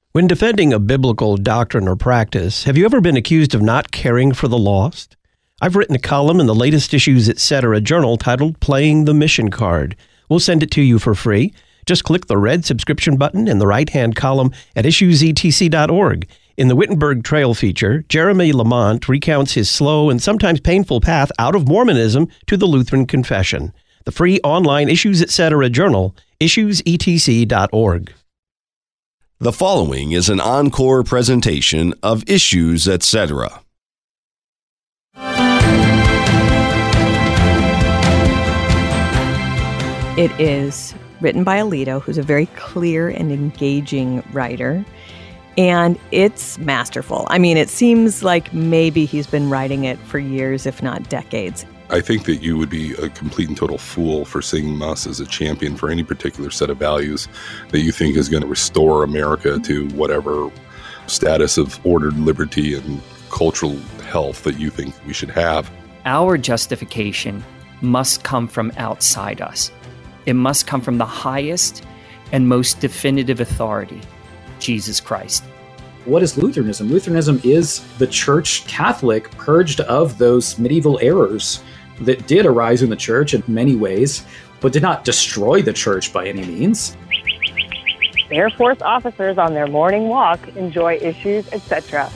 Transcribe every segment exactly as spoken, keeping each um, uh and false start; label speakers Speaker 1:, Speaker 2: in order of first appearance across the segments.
Speaker 1: When defending a biblical doctrine or practice, have you ever been accused of not caring for the lost? I've written a column in the latest Issues Etc. journal titled Playing the Mission Card. We'll send it to you for free. Just click the red subscription button in the right-hand column at issues e t c dot org. In the Wittenberg Trail feature, Jeremy Lamont recounts his slow and sometimes painful path out of Mormonism to the Lutheran Confession. The free online Issues Etc. journal, issues e t c dot org.
Speaker 2: The following is an encore presentation of Issues Etc.
Speaker 3: It is written by Alito, who's a very clear and engaging writer, and it's masterful. I mean, it seems like maybe he's been writing it for years, if not decades.
Speaker 4: I think that you would be a complete and total fool for seeing Muss as a champion for any particular set of values that you think is going to restore America to whatever status of ordered liberty and cultural health that you think we should have.
Speaker 5: Our justification must come from outside us. It must come from the highest and most definitive authority, Jesus Christ.
Speaker 6: What is Lutheranism? Lutheranism is the Church Catholic purged of those medieval errors that did arise in the Church in many ways, but did not destroy the Church by any means.
Speaker 7: Air Force officers on their morning walk enjoy Issues Etc.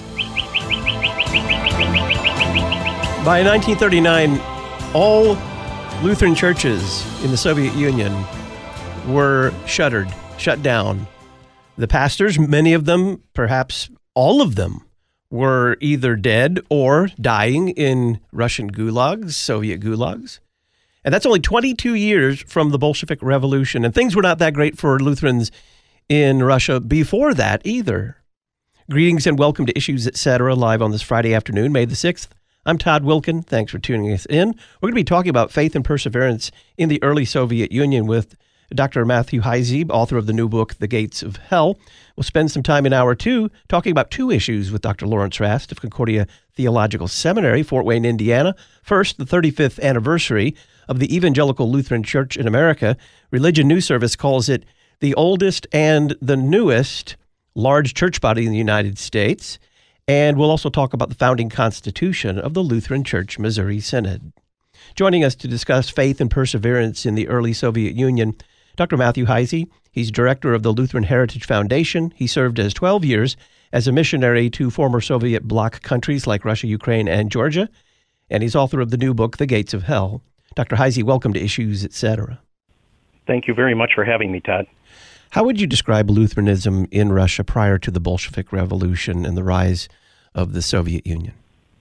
Speaker 1: By nineteen thirty-nine, all Lutheran churches in the Soviet Union were shuttered, shut down. The pastors, many of them, perhaps all of them, were either dead or dying in Russian gulags, Soviet gulags. And that's only twenty-two years from the Bolshevik Revolution. And things were not that great for Lutherans in Russia before that either. Greetings and welcome to Issues Etc. live on this Friday afternoon, May the sixth. I'm Todd Wilkin. Thanks for tuning us in. We're going to be talking about faith and perseverance in the early Soviet Union with Doctor Matthew Heisey, author of the new book, The Gates of Hell. We'll spend some time in hour two talking about two issues with Doctor Lawrence Rast of Concordia Theological Seminary, Fort Wayne, Indiana. First, the thirty-fifth anniversary of the Evangelical Lutheran Church in America. Religion News Service calls it the oldest and the newest large church body in the United States. And we'll also talk about the founding constitution of the Lutheran Church Missouri Synod. Joining us to discuss faith and perseverance in the early Soviet Union, Doctor Matthew Heisey. He's director of the Lutheran Heritage Foundation. He served as twelve years as a missionary to former Soviet bloc countries like Russia, Ukraine, and Georgia. And he's author of the new book, The Gates of Hell. Doctor Heisey, welcome to Issues Etc.
Speaker 8: Thank you very much for having me, Todd.
Speaker 1: How would you describe Lutheranism in Russia prior to the Bolshevik Revolution and the rise of the Soviet Union?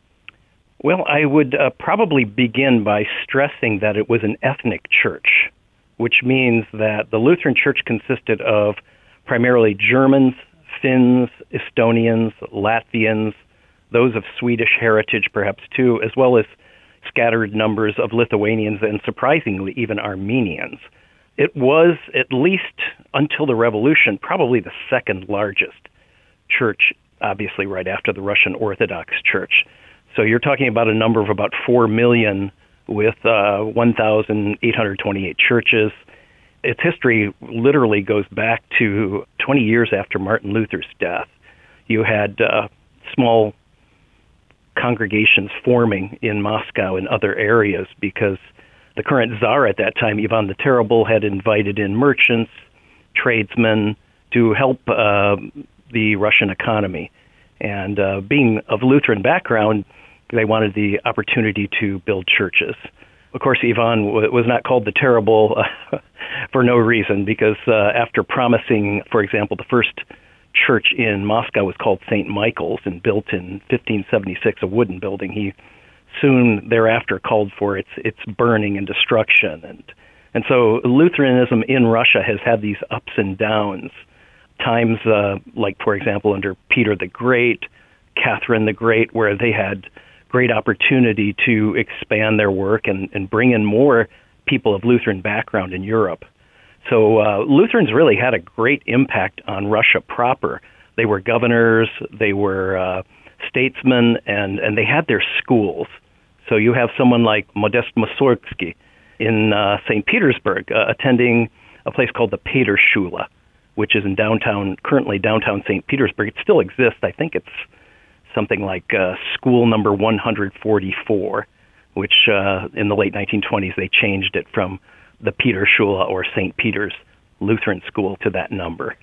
Speaker 8: Well, I would uh, probably begin by stressing that it was an ethnic church, which means that the Lutheran Church consisted of primarily Germans, Finns, Estonians, Latvians, those of Swedish heritage perhaps too, as well as scattered numbers of Lithuanians and surprisingly even Armenians. It was, at least until the revolution, probably the second largest church, obviously right after the Russian Orthodox Church. So you're talking about a number of about four million with uh, one thousand eight hundred twenty-eight churches. Its history literally goes back to twenty years after Martin Luther's death. You had uh, small congregations forming in Moscow and other areas because the current czar at that time, Ivan the Terrible, had invited in merchants, tradesmen to help uh, the Russian economy. And uh, being of Lutheran background, they wanted the opportunity to build churches. Of course, Ivan w- was not called the Terrible uh, for no reason, because uh, after promising, for example, the first church in Moscow was called Saint Michael's and built in fifteen seventy-six, a wooden building, he soon thereafter called for its its burning and destruction. And, and so Lutheranism in Russia has had these ups and downs. Times uh, like, for example, under Peter the Great, Catherine the Great, where they had great opportunity to expand their work and, and bring in more people of Lutheran background in Europe. So uh, Lutherans really had a great impact on Russia proper. They were governors, they were uh, statesmen, and, and they had their schools. So you have someone like Modest Mussorgsky in uh, Saint Petersburg uh, attending a place called the Peterschule, which is in downtown, currently downtown Saint Petersburg. It still exists. I think it's something like uh, school number one hundred forty-four, which uh, in the late nineteen twenties they changed it from the Peterschule or Saint Peter's Lutheran School to that number.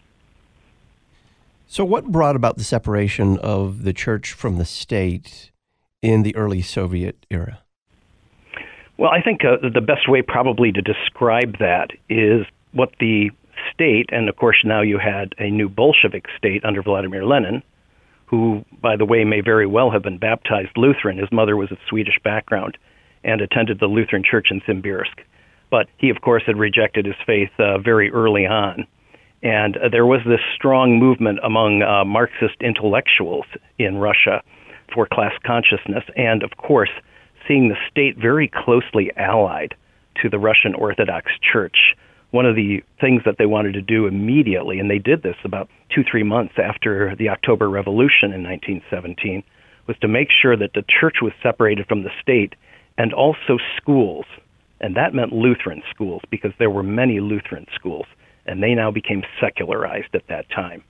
Speaker 1: So what brought about the separation of the church from the state in the early Soviet era?
Speaker 8: Well, I think uh, the best way probably to describe that is what the state, and of course now you had a new Bolshevik state under Vladimir Lenin, who, by the way, may very well have been baptized Lutheran. His mother was of Swedish background and attended the Lutheran Church in Simbirsk. But he, of course, had rejected his faith uh, very early on. And uh, there was this strong movement among uh, Marxist intellectuals in Russia for class consciousness, and, of course, seeing the state very closely allied to the Russian Orthodox Church. One of the things that they wanted to do immediately, and they did this about two, three months after the October Revolution in nineteen seventeen, was to make sure that the church was separated from the state, and also schools. And that meant Lutheran schools, because there were many Lutheran schools, and they now became secularized at that time.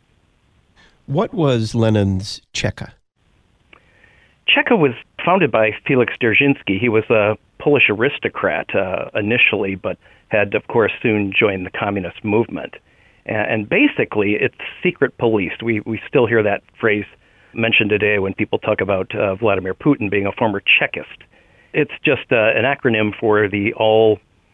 Speaker 1: What was Lenin's Cheka?
Speaker 8: Cheka was founded by Felix Dzerzhinsky. He was a Polish aristocrat uh, initially, but had, of course, soon joined the communist movement. And basically, it's secret police. We we still hear that phrase mentioned today when people talk about uh, Vladimir Putin being a former Chekist. It's just uh, an acronym for the all,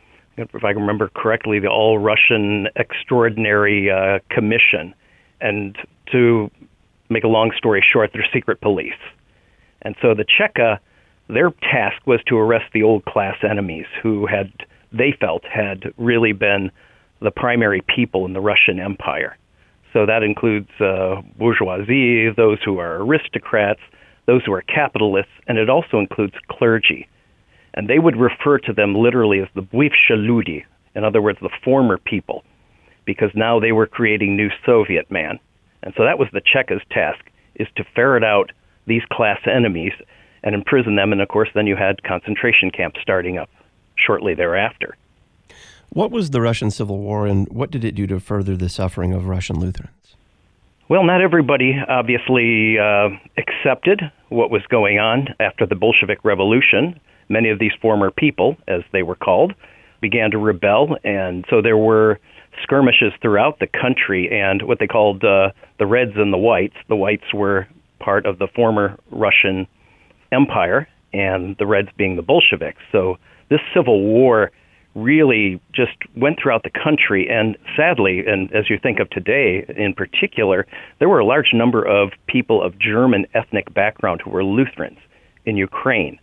Speaker 8: if I can remember correctly, the All-Russian Extraordinary uh, Commission. And to make a long story short, they're secret police. And so the Cheka, their task was to arrest the old class enemies who had, they felt, had really been the primary people in the Russian Empire. So that includes uh, bourgeoisie, those who are aristocrats, those who are capitalists, and it also includes clergy. And they would refer to them literally as the bывшие люди, in other words, the former people, because now they were creating new Soviet man. And so that was the Cheka's task, is to ferret out these class enemies and imprison them. And of course, then you had concentration camps starting up shortly thereafter.
Speaker 1: What was the Russian Civil War, and what did it do to further the suffering of Russian Lutherans?
Speaker 8: Well, not everybody obviously uh, accepted what was going on after the Bolshevik Revolution. Many of these former people, as they were called, began to rebel, and so there were skirmishes throughout the country, and what they called uh, the Reds and the Whites. The Whites were part of the former Russian Empire, and the Reds being the Bolsheviks. So this civil war really just went throughout the country, and sadly, and as you think of today in particular, there were a large number of people of German ethnic background who were Lutherans in Ukraine,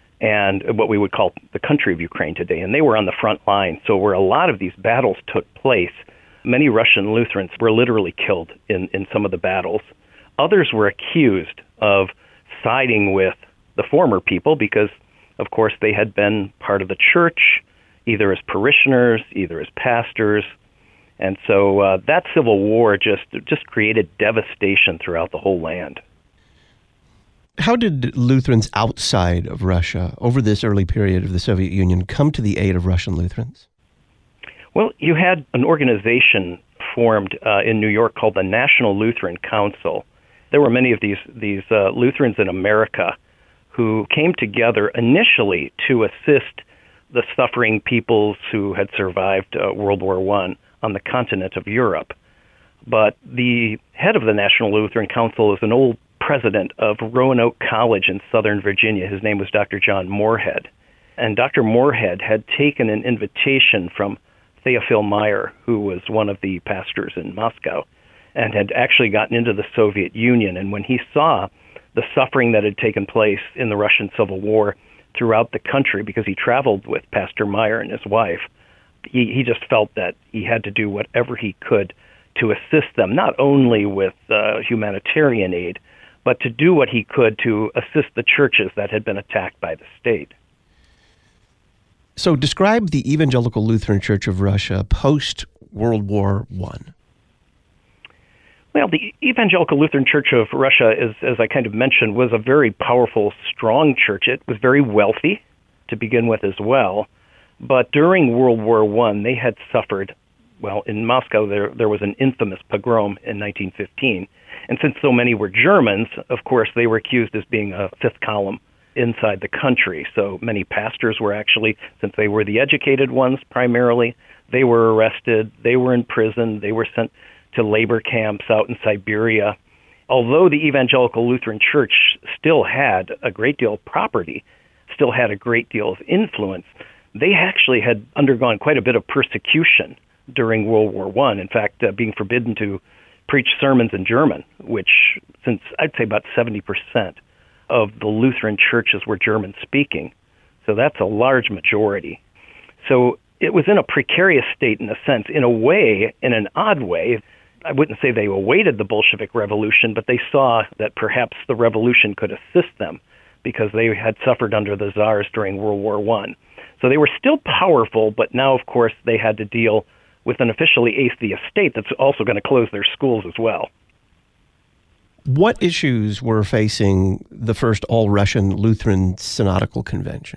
Speaker 8: and what we would call the country of Ukraine today, and they were on the front line. So where a lot of these battles took place, many Russian Lutherans were literally killed in, in some of the battles. Others were accused of siding with the former people because, of course, they had been part of the church, either as parishioners, either as pastors. And so uh, that civil war just just created devastation throughout the whole land.
Speaker 1: How did Lutherans outside of Russia over this early period of the Soviet Union come to the aid of Russian Lutherans?
Speaker 8: Well, you had an organization formed uh, in New York called the National Lutheran Council. There were many of these, these uh, Lutherans in America who came together initially to assist the suffering peoples who had survived uh, World War One on the continent of Europe. But the head of the National Lutheran Council is an old president of Roanoke College in Southern Virginia. His name was Doctor John Moorhead. And Doctor Moorhead had taken an invitation from Theophil Meyer, who was one of the pastors in Moscow, and had actually gotten into the Soviet Union. And when he saw the suffering that had taken place in the Russian Civil War throughout the country, because he traveled with Pastor Meyer and his wife, he, he just felt that he had to do whatever he could to assist them, not only with uh, humanitarian aid, but to do what he could to assist the churches that had been attacked by the state.
Speaker 1: So describe the Evangelical Lutheran Church of Russia post-World War One.
Speaker 8: Well, the Evangelical Lutheran Church of Russia, is, as I kind of mentioned, was a very powerful, strong church. It was very wealthy to begin with as well. But during World War One, they had suffered Well, in Moscow, there there was an infamous pogrom in nineteen fifteen. And since so many were Germans, of course, they were accused as being a fifth column inside the country. So many pastors were actually, since they were the educated ones primarily, they were arrested, they were in prison, they were sent to labor camps out in Siberia. Although the Evangelical Lutheran Church still had a great deal of property, still had a great deal of influence, they actually had undergone quite a bit of persecution during World War One. In fact, uh, being forbidden to preach sermons in German, which, since I'd say about seventy percent of the Lutheran churches were German-speaking. So that's a large majority. So it was in a precarious state in a sense, in a way, in an odd way. I wouldn't say they awaited the Bolshevik Revolution, but they saw that perhaps the revolution could assist them because they had suffered under the Tsars during World War One. So they were still powerful, but now, of course, they had to deal with an officially atheist state that's also going to close their schools as well.
Speaker 1: What issues were facing the first all-Russian Lutheran Synodical Convention?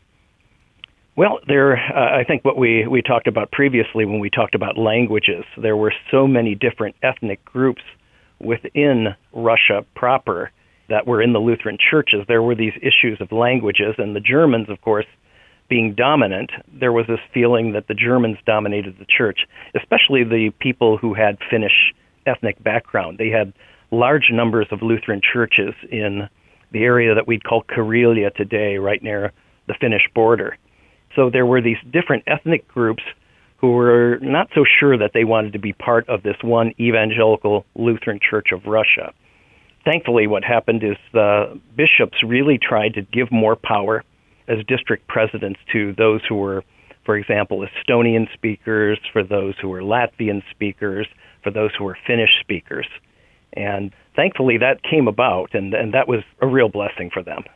Speaker 8: Well, there, uh, I think what we, we talked about previously when we talked about languages, there were so many different ethnic groups within Russia proper that were in the Lutheran churches. There were these issues of languages, and the Germans, of course, being dominant, there was this feeling that the Germans dominated the church, especially the people who had Finnish ethnic background. They had large numbers of Lutheran churches in the area that we'd call Karelia today, right near the Finnish border. So there were these different ethnic groups who were not so sure that they wanted to be part of this one evangelical Lutheran Church of Russia. Thankfully, what happened is the bishops really tried to give more power as district presidents to those who were, for example, Estonian speakers, for those who were Latvian speakers, for those who were Finnish speakers. And thankfully that came about, and, and that was a real blessing for them.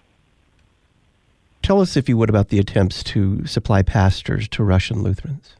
Speaker 1: Tell us, if you would, about the attempts to supply pastors to Russian Lutherans.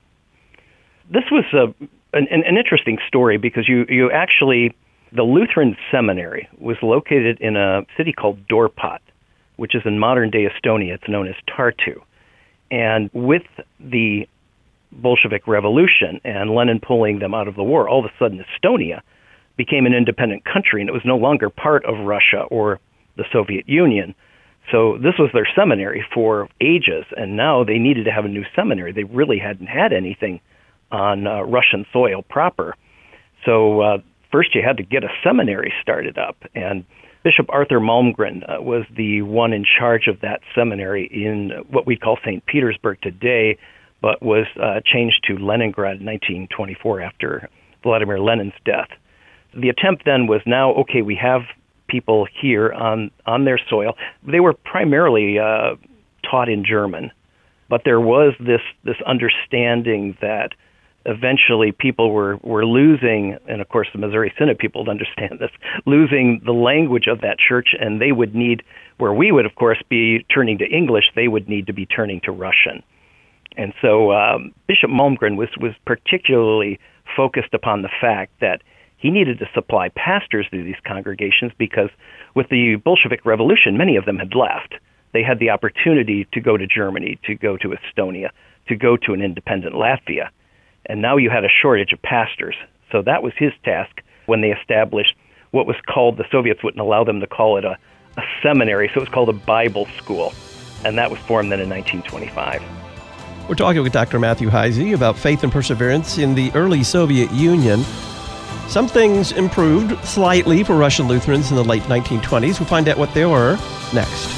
Speaker 8: This was a, an, an interesting story because you, you actually, the Lutheran seminary was located in a city called Dorpat, which is in modern-day Estonia. It's known as Tartu. And with the Bolshevik Revolution and Lenin pulling them out of the war, all of a sudden Estonia became an independent country, and it was no longer part of Russia or the Soviet Union. So this was their seminary for ages, and now they needed to have a new seminary. They really hadn't had anything on uh, Russian soil proper. So uh, first you had to get a seminary started up, and Bishop Arthur Malmgren uh, was the one in charge of that seminary in what we call Saint Petersburg today, but was uh, changed to Leningrad in nineteen twenty-four after Vladimir Lenin's death. The attempt then was now, okay, we have people here on, on their soil. They were primarily uh, taught in German, but there was this, this understanding that eventually people were, were losing, and of course the Missouri Synod people would understand this, losing the language of that church, and they would need, where we would of course be turning to English, they would need to be turning to Russian. And so um, Bishop Malmgren was, was particularly focused upon the fact that he needed to supply pastors to these congregations because with the Bolshevik Revolution, many of them had left. They had the opportunity to go to Germany, to go to Estonia, to go to an independent Latvia. And now you had a shortage of pastors. So that was his task when they established what was called, the Soviets wouldn't allow them to call it a, a seminary, so it was called a Bible school. And that was formed then in nineteen twenty-five.
Speaker 1: We're talking with Doctor Matthew Heisey about faith and perseverance in the early Soviet Union. Some things improved slightly for Russian Lutherans in the late nineteen twenties. We'll find out what they were next.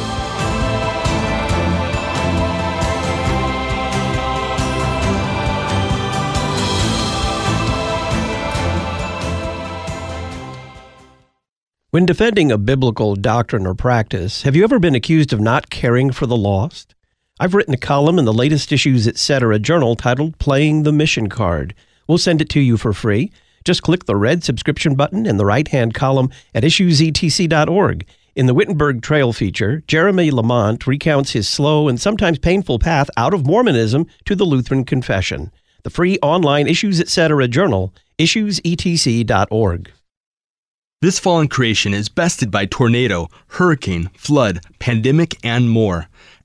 Speaker 1: When defending a biblical doctrine or practice, have you ever been accused of not caring for the lost? I've written a column in the latest Issues Etc. journal titled Playing the Mission Card. We'll send it to you for free. Just click the red subscription button in the right-hand column at issues e t c dot org. In the Wittenberg Trail feature, Jeremy Lamont recounts his slow and sometimes painful path out of Mormonism to the Lutheran Confession. The free online Issues Etc. journal, issues e t c dot org.
Speaker 9: This fallen creation is bested by tornado, hurricane, flood, pandemic, and more.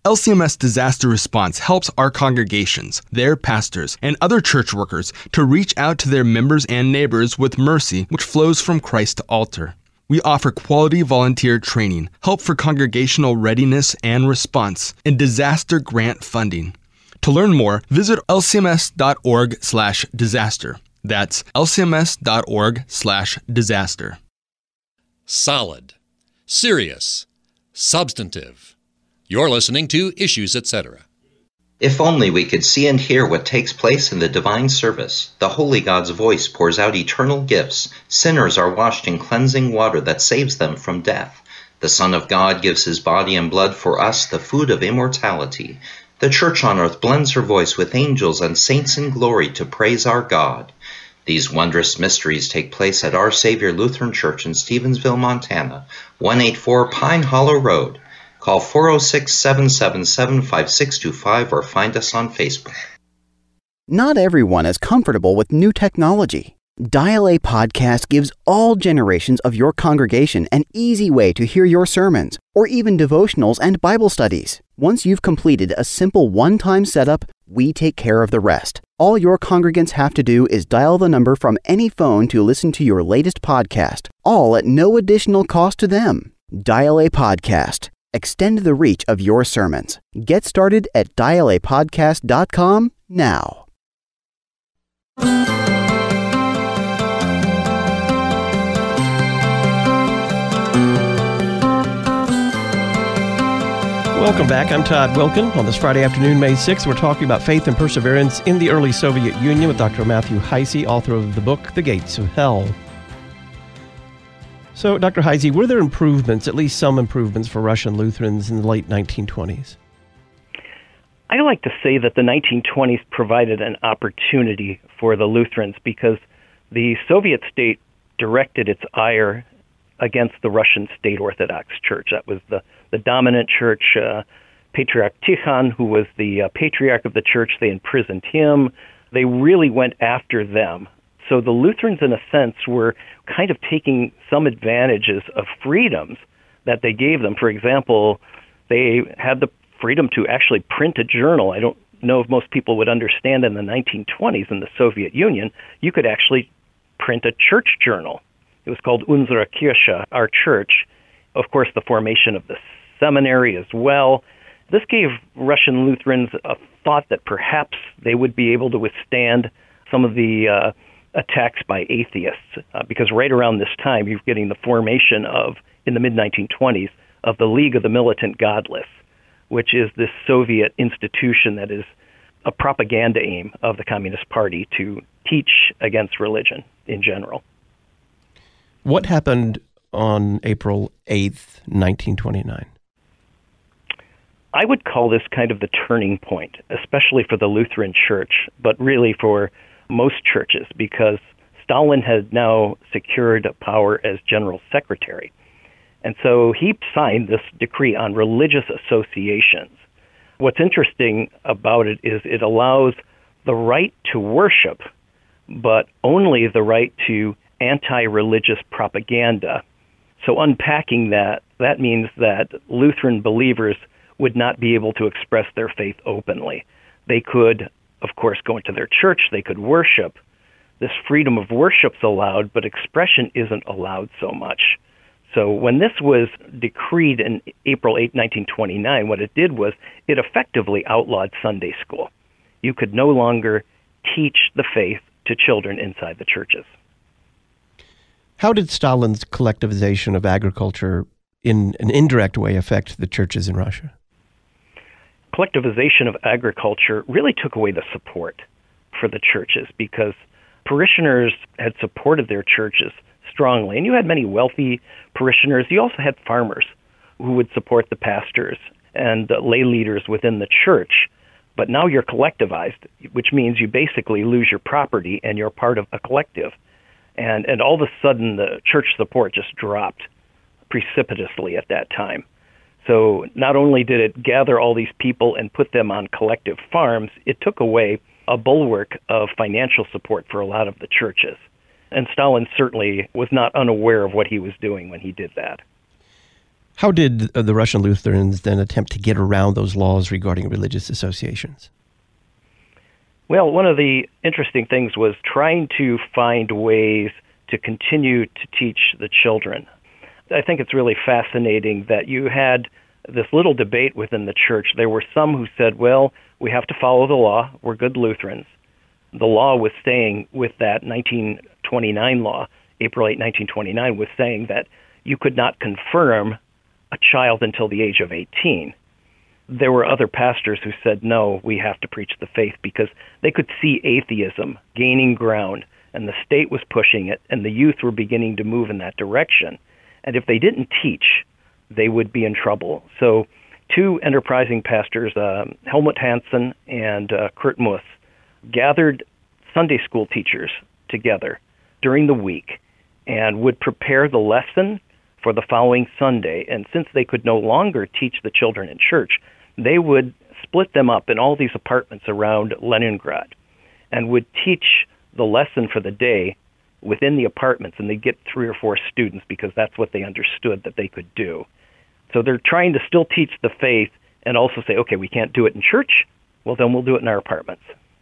Speaker 9: L C M S Disaster Response helps our congregations, their pastors, and other church workers to reach out to their members and neighbors with mercy which flows from Christ to altar. We offer quality volunteer training, help for congregational readiness and response, and disaster grant funding. To learn more, visit lcms.org slash disaster. That's lcms.org slash disaster.
Speaker 10: Solid, serious, substantive. You're listening to Issues, et cetera.
Speaker 11: If only we could see and hear what takes place in the divine service. The Holy God's voice pours out eternal gifts. Sinners are washed in cleansing water that saves them from death. The Son of God gives his body and blood for us, the food of immortality. The Church on earth blends her voice with angels and saints in glory to praise our God. These wondrous mysteries take place at Our Savior Lutheran Church in Stevensville, Montana, one eighty-four Pine Hollow Road. Call four oh six, seven seven seven, five six two five or find us on Facebook.
Speaker 12: Not everyone is comfortable with new technology. Dial A Podcast gives all generations of your congregation an easy way to hear your sermons, or even devotionals and Bible studies. Once you've completed a simple one-time setup, we take care of the rest. All your congregants have to do is dial the number from any phone to listen to your latest podcast, all at no additional cost to them. Dial A Podcast. Extend the reach of your sermons. Get started at dial a podcast dot com now.
Speaker 1: Welcome back. I'm Todd Wilkin. On this Friday afternoon, May sixth, we're talking about faith and perseverance in the early Soviet Union with Doctor Matthew Heisey, author of the book, The Gates of Hell. So, Doctor Heisey, were there improvements, at least some improvements, for Russian Lutherans in the late nineteen twenties?
Speaker 8: I like to say that the nineteen twenties provided an opportunity for the Lutherans because the Soviet state directed its ire against the Russian State Orthodox Church. That was the, the dominant church. Uh, Patriarch Tikhon, who was the uh, patriarch of the church, they imprisoned him. They really went after them. So the Lutherans, in a sense, were kind of taking some advantages of freedoms that they gave them. For example, they had the freedom to actually print a journal. I don't know if most people would understand in the nineteen twenties in the Soviet Union, you could actually print a church journal. It was called Unsere Kirche, our church. Of course, the formation of the seminary as well. This gave Russian Lutherans a thought that perhaps they would be able to withstand some of the uh, attacks by atheists, uh, because right around this time you're getting the formation of, in the mid nineteen twenties, of the League of the Militant Godless, which is this Soviet institution that is a propaganda aim of the Communist Party to teach against religion in general.
Speaker 1: What happened on April eighth, nineteen twenty-nine?
Speaker 8: I would call this kind of the turning point, especially for the Lutheran Church, but really for most churches, because Stalin had now secured power as general secretary. And so he signed this decree on religious associations. What's interesting about it is it allows the right to worship, but only the right to anti-religious propaganda. So unpacking that, that means that Lutheran believers would not be able to express their faith openly. They could, of course, go into their church, they could worship. This freedom of worship's allowed, but expression isn't allowed so much. So when this was decreed in April eighth, nineteen twenty-nine, what it did was it effectively outlawed Sunday school. You could no longer teach the faith to children inside the churches.
Speaker 1: How did Stalin's collectivization of agriculture in an indirect way affect the churches in Russia?
Speaker 8: Collectivization of agriculture really took away the support for the churches because parishioners had supported their churches strongly. And you had many wealthy parishioners. You also had farmers who would support the pastors and uh, lay leaders within the church. But now you're collectivized, which means you basically lose your property and you're part of a collective. And, and all of a sudden, the church support just dropped precipitously at that time. So not only did it gather all these people and put them on collective farms, it took away a bulwark of financial support for a lot of the churches. And Stalin certainly was not unaware of what he was doing when he did that.
Speaker 1: How did uh, the Russian Lutherans then attempt to get around those laws regarding religious associations?
Speaker 8: Well, one of the interesting things was trying to find ways to continue to teach the children. I think it's really fascinating that you had this little debate within the church. There were some who said, well, we have to follow the law. We're good Lutherans. The law was saying with that nineteen twenty-nine law, April eighth, nineteen twenty-nine, was saying that you could not confirm a child until the age of eighteen. There were other pastors who said, no, we have to preach the faith, because they could see atheism gaining ground, and the state was pushing it, and the youth were beginning to move in that direction. And if they didn't teach, they would be in trouble. So two enterprising pastors, uh, Helmut Hansen and uh, Kurt Muss, gathered Sunday school teachers together during the week and would prepare the lesson for the following Sunday. And since they could no longer teach the children in church, they would split them up in all these apartments around Leningrad and would teach the lesson for the day within the apartments, and they'd get three or four students because that's what they understood that they could do. So they're trying to still teach the faith and also say, okay, we can't do it in church, well, then we'll do it in our apartments.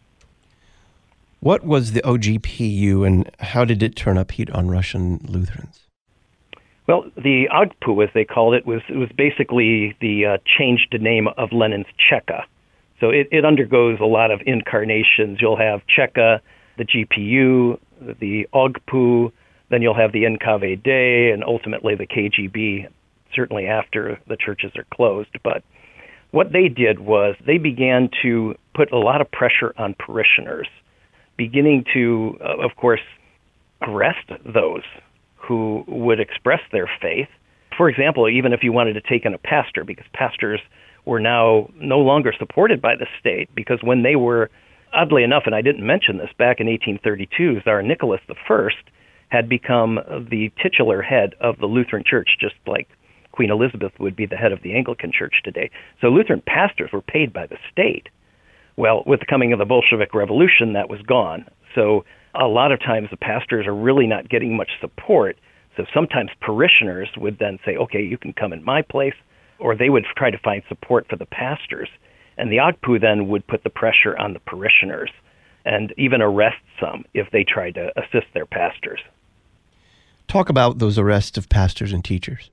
Speaker 1: What was the O G P U, and how did it turn up heat on Russian Lutherans?
Speaker 8: Well, the O G P U, as they called it, was it was basically the uh, changed name of Lenin's Cheka. So it, it undergoes a lot of incarnations. You'll have Cheka, the G P U, the O G P U, then you'll have the N K V D, and ultimately the K G B, certainly after the churches are closed. But what they did was they began to put a lot of pressure on parishioners, beginning to, uh, of course, arrest those who would express their faith. For example, even if you wanted to take in a pastor, because pastors were now no longer supported by the state, because when they were, oddly enough, and I didn't mention this, back in eighteen thirty-two, Tsar Nicholas the First had become the titular head of the Lutheran Church, just like Queen Elizabeth would be the head of the Anglican Church today. So Lutheran pastors were paid by the state. Well, with the coming of the Bolshevik Revolution, that was gone. So a lot of times the pastors are really not getting much support. So sometimes parishioners would then say, okay, you can come in my place, or they would try to find support for the pastors. And the O G P U then would put the pressure on the parishioners and even arrest some if they tried to assist their pastors.
Speaker 1: Talk about those arrests of pastors and teachers.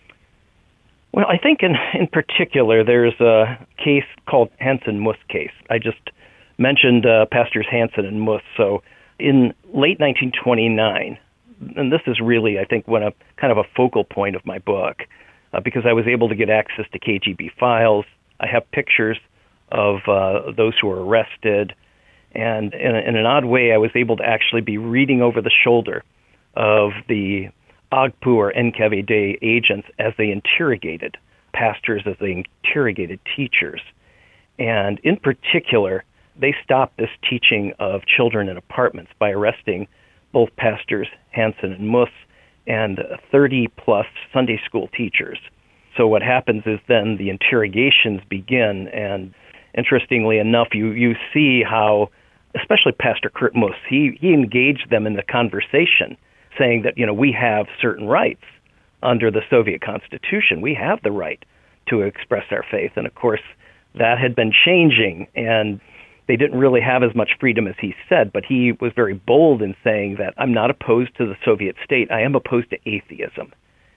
Speaker 8: Well, I think in, in particular, there's a case called Hansen-Muss case. I just mentioned uh, Pastors Hansen and Muss. So in late nineteen twenty-nine, and this is really, I think, one of kind of a focal point of my book, uh, because I was able to get access to K G B files. I have pictures of uh, those who were arrested, and in, a, in an odd way, I was able to actually be reading over the shoulder of the O G P U or N K V D agents as they interrogated pastors, as they interrogated teachers. And in particular, they stopped this teaching of children in apartments by arresting both pastors Hansen and Muss and thirty-plus Sunday school teachers. So what happens is then the interrogations begin, and interestingly enough, you, you see how, especially Pastor Kurt Muss, he, he engaged them in the conversation, saying that, you know, we have certain rights under the Soviet Constitution. We have the right to express our faith. And of course, that had been changing, and they didn't really have as much freedom as he said, but he was very bold in saying that I'm not opposed to the Soviet state. I am opposed to atheism.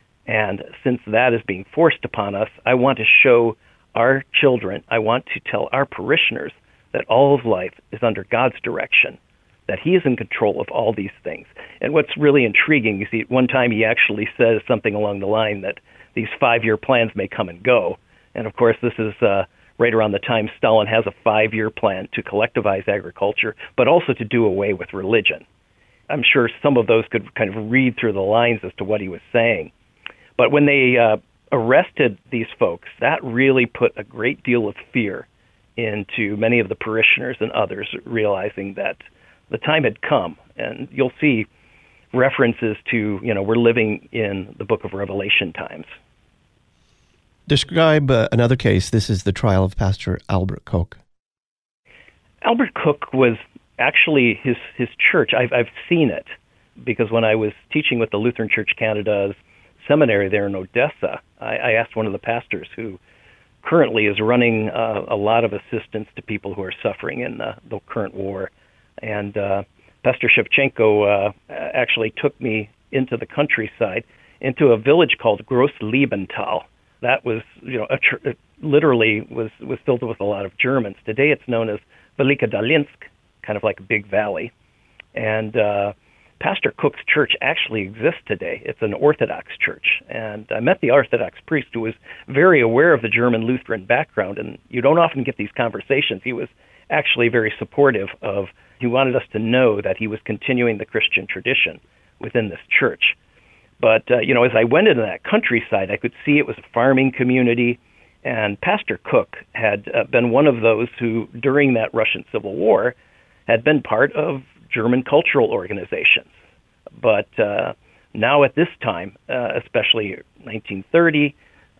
Speaker 8: And since that is being forced upon us, I want to show our children, I want to tell our parishioners that all of life is under God's direction, that he is in control of all these things. And what's really intriguing, you see, at one time he actually says something along the line that these five-year plans may come and go. And of course, this is uh, right around the time Stalin has a five-year plan to collectivize agriculture, but also to do away with religion. I'm sure some of those could kind of read through the lines as to what he was saying. But when they uh, arrested these folks, that really put a great deal of fear into many of the parishioners and others, realizing that the time had come. And you'll see references to, you know, we're living in the book of Revelation times.
Speaker 1: Describe uh, another case. This is the trial of Pastor Albert Koch.
Speaker 8: Albert Koch was actually his, his church. I've, I've seen it because when I was teaching with the Lutheran Church Canada's seminary there in Odessa, I, I asked one of the pastors who currently is running uh, a lot of assistance to people who are suffering in the, the current war. And uh, Pastor Shevchenko uh, actually took me into the countryside, into a village called Gross-Liebenthal. That was, you know, a tr- it literally was, was filled with a lot of Germans. Today it's known as Velika Dolinsk, kind of like a big valley. And uh, Pastor Cook's church actually exists today. It's an Orthodox church. And I met the Orthodox priest who was very aware of the German Lutheran background, and you don't often get these conversations. He was actually very supportive of, he wanted us to know that he was continuing the Christian tradition within this church. But, uh, you know, as I went into that countryside, I could see it was a farming community, and Pastor Cook had uh, been one of those who, during that Russian Civil War, had been part of German cultural organizations. But uh, now at this time, uh, especially nineteen thirty,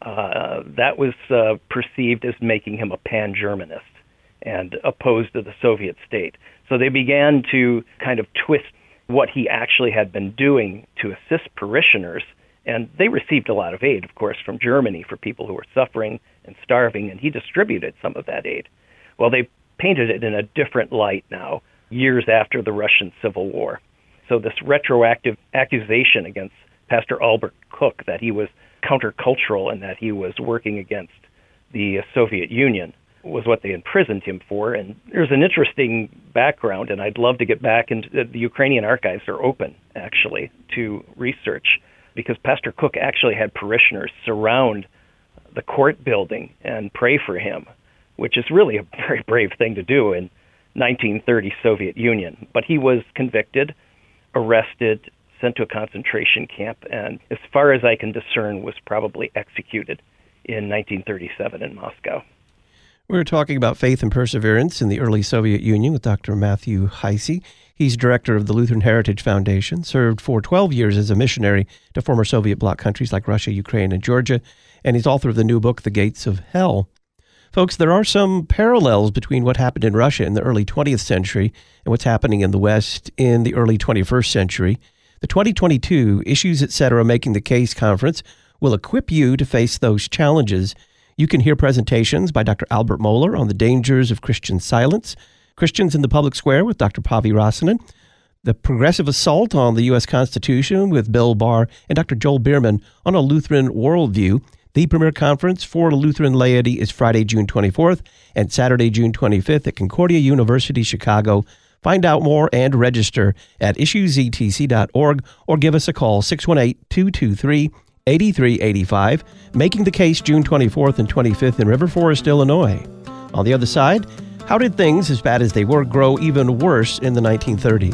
Speaker 8: uh, that was uh, perceived as making him a pan-Germanist and opposed to the Soviet state. So they began to kind of twist what he actually had been doing to assist parishioners, and they received a lot of aid, of course, from Germany for people who were suffering and starving, and he distributed some of that aid. Well, they painted it in a different light now, years after the Russian Civil War. So this retroactive accusation against Pastor Albert Cook that he was countercultural and that he was working against the Soviet Union was what they imprisoned him for. And there's an interesting background, and I'd love to get back into the Ukrainian archives are open, actually, to research, because Pastor Cook actually had parishioners surround the court building and pray for him, which is really a very brave thing to do in nineteen thirty Soviet Union. But he was convicted, arrested, sent to a concentration camp, and as far as I can discern, was probably executed in nineteen thirty-seven in Moscow.
Speaker 1: We're talking about faith and perseverance in the early Soviet Union with Doctor Matthew Heisey. He's director of the Lutheran Heritage Foundation, served for twelve years as a missionary to former Soviet bloc countries like Russia, Ukraine, and Georgia, and he's author of the new book, The Gates of Hell. Folks, there are some parallels between what happened in Russia in the early twentieth century and what's happening in the West in the early twenty-first century. The twenty twenty-two Issues Etc. Making the Case conference will equip you to face those challenges. You can hear presentations by Doctor Albert Mohler on the dangers of Christian silence, Christians in the Public Square with Doctor Pavi Rasanen, the progressive assault on the U S Constitution with Bill Barr, and Doctor Joel Bierman on a Lutheran worldview. The premier conference for Lutheran laity is Friday, June twenty-fourth and Saturday, June twenty-fifth at Concordia University, Chicago. Find out more and register at issues e t c dot org or give us a call, six one eight, two two three, eight three eight five. Making the Case, June twenty-fourth and twenty-fifth in River Forest, Illinois. On the other side, how did things, as bad as they were, grow even worse in the nineteen thirties?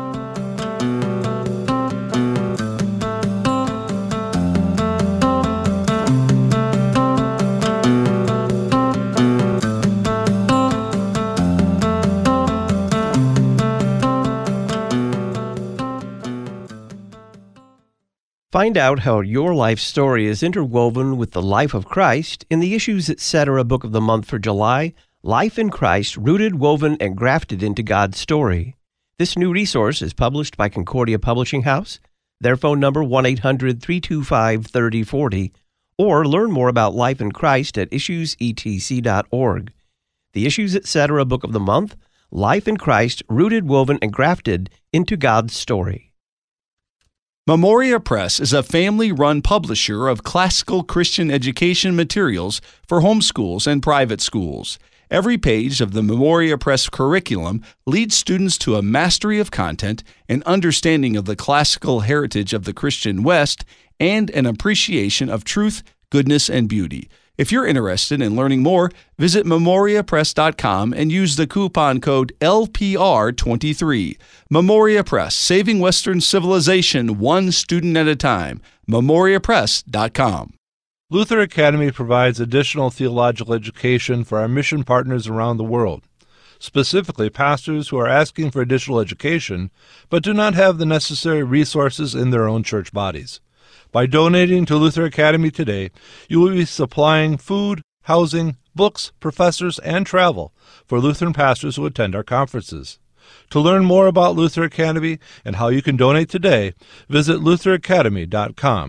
Speaker 1: Find out how your life story is interwoven with the life of Christ in the Issues Etc. Book of the Month for July, Life in Christ, Rooted, Woven, and Grafted into God's Story. This new resource is published by Concordia Publishing House. Their phone number, one eight hundred, three two five, three oh four oh, or learn more about life in Christ at issues e t c dot org. The Issues Etc. Book of the Month, Life in Christ, Rooted, Woven, and Grafted into God's Story.
Speaker 13: Memoria Press is a family-run publisher of classical Christian education materials for homeschools and private schools. Every page of the Memoria Press curriculum leads students to a mastery of content, an understanding of the classical heritage of the Christian West, and an appreciation of truth, goodness, and beauty. If you're interested in learning more, visit memoria press dot com and use the coupon code L P R twenty-three. Memoria Press, saving Western civilization one student at a time. memoria press dot com.
Speaker 14: Luther Academy provides additional theological education for our mission partners around the world, specifically pastors who are asking for additional education but do not have the necessary resources in their own church bodies. By donating to Luther Academy today, you will be supplying food, housing, books, professors, and travel for Lutheran pastors who attend our conferences. To learn more about Luther Academy and how you can donate today, visit luther academy dot com.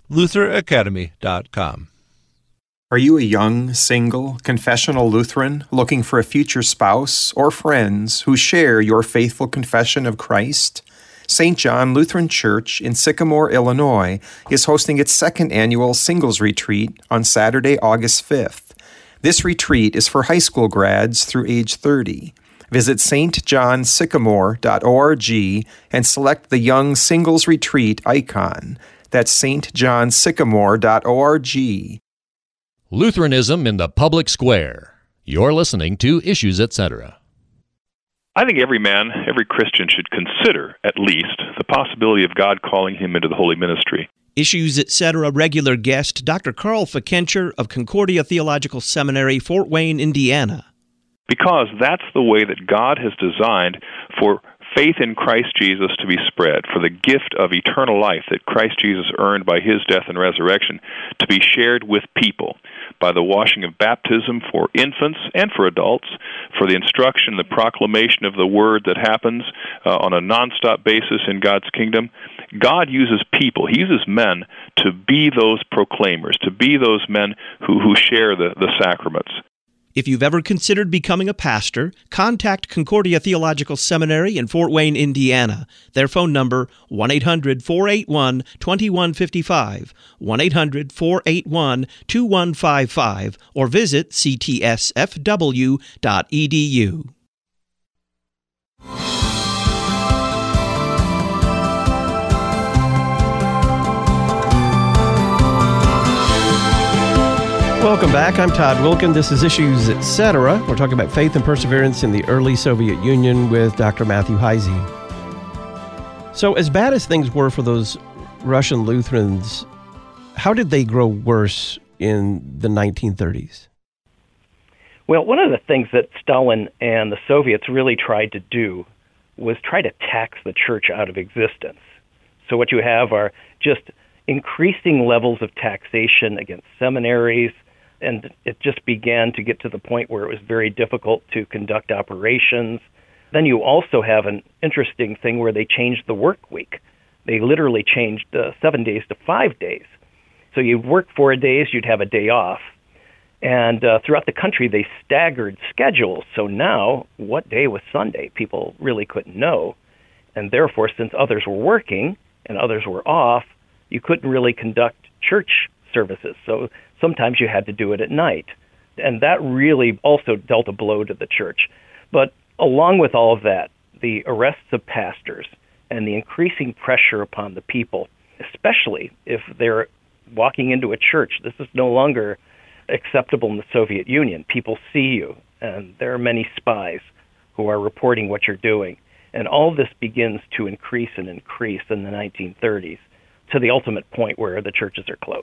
Speaker 14: Luther Academy dot com.
Speaker 15: Are you a young, single, confessional Lutheran looking for a future spouse or friends who share your faithful confession of Christ? Saint John Lutheran Church in Sycamore, Illinois is hosting its second annual Singles Retreat on Saturday, August fifth. This retreat is for high school grads through age thirty. Visit s t john sycamore dot org and select the Young Singles Retreat icon. That's s t john sycamore dot org.
Speaker 10: Lutheranism in the Public Square. You're listening to Issues, et cetera.
Speaker 16: I think every man, every Christian should consider, at least, the possibility of God calling him into the holy ministry.
Speaker 17: Issues, et cetera. Regular guest, Doctor Carl Fikencher of Concordia Theological Seminary, Fort Wayne, Indiana.
Speaker 16: Because that's the way that God has designed for faith in Christ Jesus to be spread, for the gift of eternal life that Christ Jesus earned by his death and resurrection to be shared with people by the washing of baptism for infants and for adults, for the instruction, the proclamation of the word that happens uh, on a nonstop basis in God's kingdom. God uses people, he uses men to be those proclaimers, to be those men who, who share the, the sacraments.
Speaker 17: If you've ever considered becoming a pastor, contact Concordia Theological Seminary in Fort Wayne, Indiana. Their phone number, one eight hundred, four eight one, two one five five, one eight hundred, four eight one, two one five five, or visit c t s f w dot e d u.
Speaker 1: Welcome back. I'm Todd Wilkin. This is Issues, et cetera. We're talking about faith and perseverance in the early Soviet Union with Doctor Matthew Heisey. So as bad as things were for those Russian Lutherans, how did they grow worse in the nineteen thirties?
Speaker 8: Well, one of the things that Stalin and the Soviets really tried to do was try to tax the church out of existence. So what you have are just increasing levels of taxation against seminaries, and it just began to get to the point where it was very difficult to conduct operations. Then you also have an interesting thing where they changed the work week. They literally changed uh, seven days to five days. So you'd work four days, you'd have a day off. And uh, throughout the country, they staggered schedules. So now, what day was Sunday? People really couldn't know. And therefore, since others were working and others were off, you couldn't really conduct church services. So sometimes you had to do it at night. And that really also dealt a blow to the church. But along with all of that, the arrests of pastors and the increasing pressure upon the people, especially if they're walking into a church, this is no longer acceptable in the Soviet Union. People see you, and there are many spies who are reporting what you're doing. And all this begins to increase and increase in the nineteen thirties to the ultimate point where the churches are closed.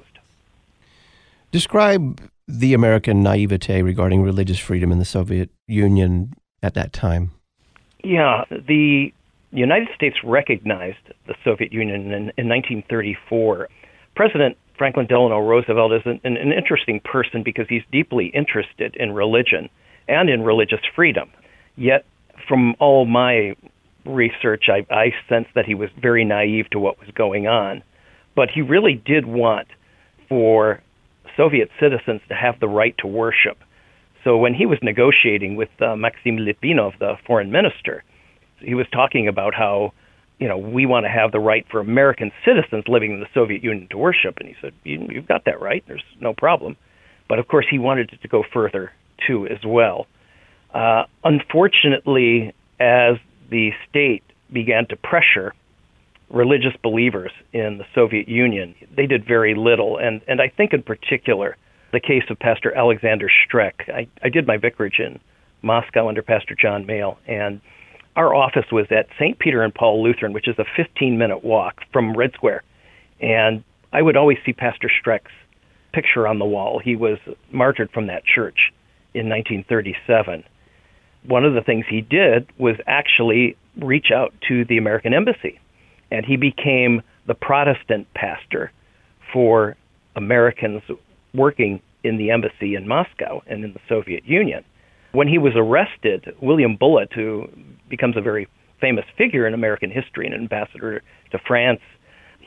Speaker 1: Describe the American naivete regarding religious freedom in the Soviet Union at that time.
Speaker 8: Yeah, the United States recognized the Soviet Union in, in nineteen thirty-four. President Franklin Delano Roosevelt is an, an interesting person because he's deeply interested in religion and in religious freedom. Yet, from all my research, I, I sense that he was very naive to what was going on. But he really did want for Soviet citizens to have the right to worship. So when he was negotiating with uh, Maxim Litvinov, the foreign minister, he was talking about how, you know, we want to have the right for American citizens living in the Soviet Union to worship. And he said, you, you've got that right. There's no problem. But of course, he wanted it to go further, too, as well. Uh, unfortunately, as the state began to pressure religious believers in the Soviet Union, they did very little. And, and I think in particular, the case of Pastor Alexander Streck. I, I did my vicarage in Moscow under Pastor John Mayle, and our office was at Saint Peter and Paul Lutheran, which is a fifteen-minute walk from Red Square. And I would always see Pastor Streck's picture on the wall. He was martyred from that church in nineteen thirty-seven. One of the things he did was actually reach out to the American embassy, and he became the Protestant pastor for Americans working in the embassy in Moscow and in the Soviet Union. When he was arrested, William Bullitt, who becomes a very famous figure in American history, an ambassador to France,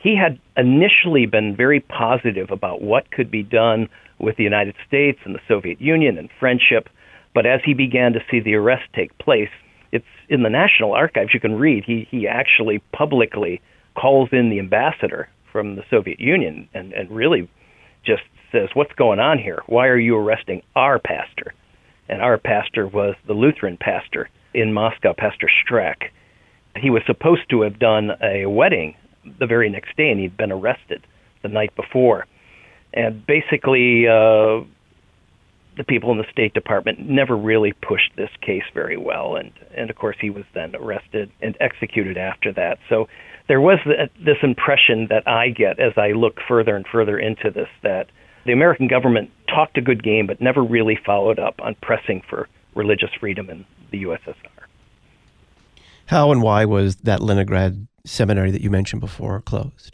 Speaker 8: he had initially been very positive about what could be done with the United States and the Soviet Union and friendship. But as he began to see the arrest take place, it's in the National Archives, you can read, he, he actually publicly calls in the ambassador from the Soviet Union and, and really just says, what's going on here? Why are you arresting our pastor? And our pastor was the Lutheran pastor in Moscow, Pastor Strach. He was supposed to have done a wedding the very next day, and he'd been arrested the night before. And basically, uh, the people in the State Department never really pushed this case very well. And, and of course, he was then arrested and executed after that. So there was this impression that I get as I look further and further into this, that the American government talked a good game, but never really followed up on pressing for religious freedom in the U S S R.
Speaker 1: How and why was that Leningrad seminary that you mentioned before closed?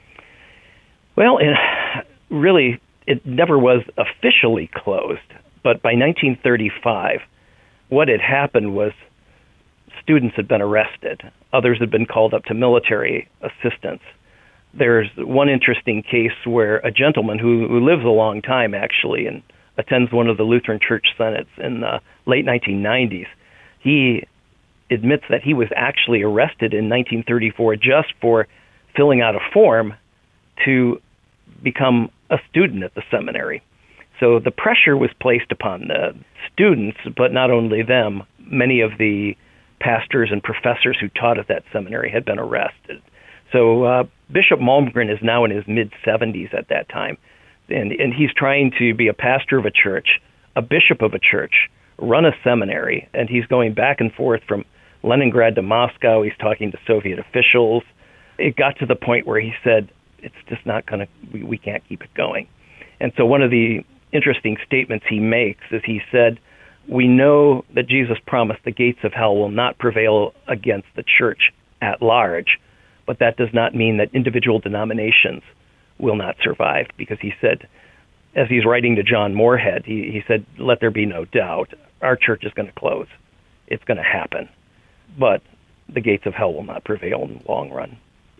Speaker 8: Well, it, really, it never was officially closed, but by nineteen thirty-five, what had happened was students had been arrested. Others had been called up to military assistance. There's one interesting case where a gentleman who, who lives a long time, actually, and attends one of the Lutheran Church Senates in the late nineteen nineties, he admits that he was actually arrested in nineteen thirty-four just for filling out a form to become a student at the seminary. So the pressure was placed upon the students, but not only them. Many of the pastors and professors who taught at that seminary had been arrested. So uh, Bishop Malmgren is now in his mid-seventies at that time, and, and he's trying to be a pastor of a church, a bishop of a church, run a seminary, and he's going back and forth from Leningrad to Moscow. He's talking to Soviet officials. It got to the point where he said, it's just not going to, we, we can't keep it going. And so one of the interesting statements he makes is he said, we know that Jesus promised the gates of hell will not prevail against the church at large, but that does not mean that individual denominations will not survive, because he said, as he's writing to John Moorhead, he, he said, let there be no doubt, our church is going to close. It's going to happen. But the gates of hell will not prevail in the long run.